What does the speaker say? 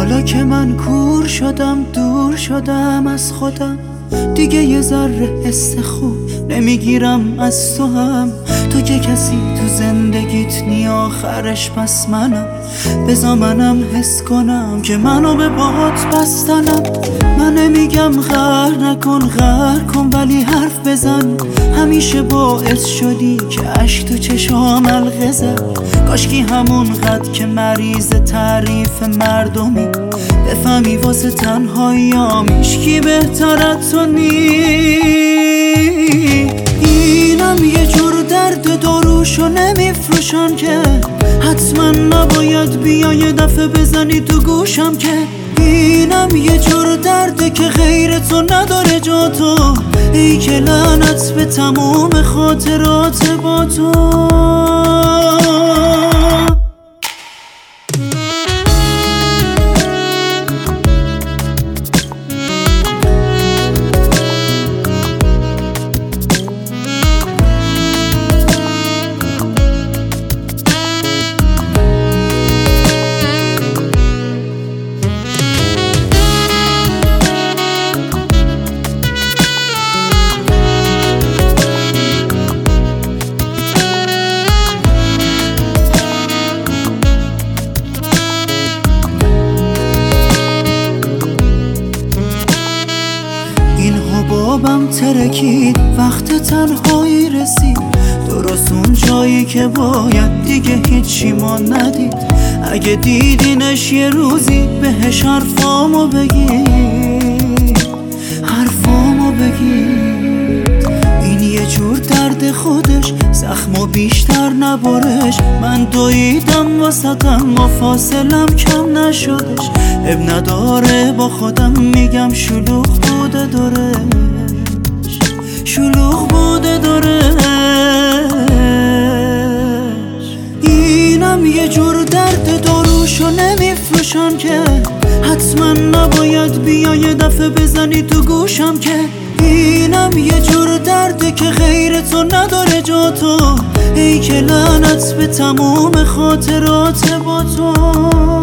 حالا که من کور شدم، دور شدم از خودم، دیگه یه ذره حس خوب نمیگیرم از تو هم. تو که کسی تو زندگیت نی آخرش پس منم. بذار منم حس کنم که منو به باهات بستنم. من نمیگم غر نکن غر کن، ولی حرف بزن. همیشه باعث شدی که عشق تو چشام حلقه زد. کاشکی همون قد که مریض تعریف مردمی بفهمی واسه تنهاییام هیچکی بهتر از تو نی. اینم یه جور درد داروشو نمیفروشن که حتما نباید بیای یه دفعه بزنی تو گوشم که اینم یه جور درده که غیر تو نداره جا تو. ای که لعنت به تموم خاطرات با تو. بابم ترکید وقت تنهایی رسید، درست اون جایی که باید دیگه هیچی ما ندید. اگه دیدینش یه روزی بهش حرفامو بگید، حرفامو بگید. این یه جور درد خودش، زخمو بیشتر نبارش. من دویدم واسطم و فاصلم کم نشدش. اب نداره با خودم میگم شلوغ بوده دورش، شلوغ بوده دورش. اینم یه جور درد داروشو نمیفروشن که حتما نباید بیای یه دفعه بزنی تو گوشم که اینم یه جور درده که غیر تو نداره جا تو. ای که لعنت به تموم خاطرات با تو.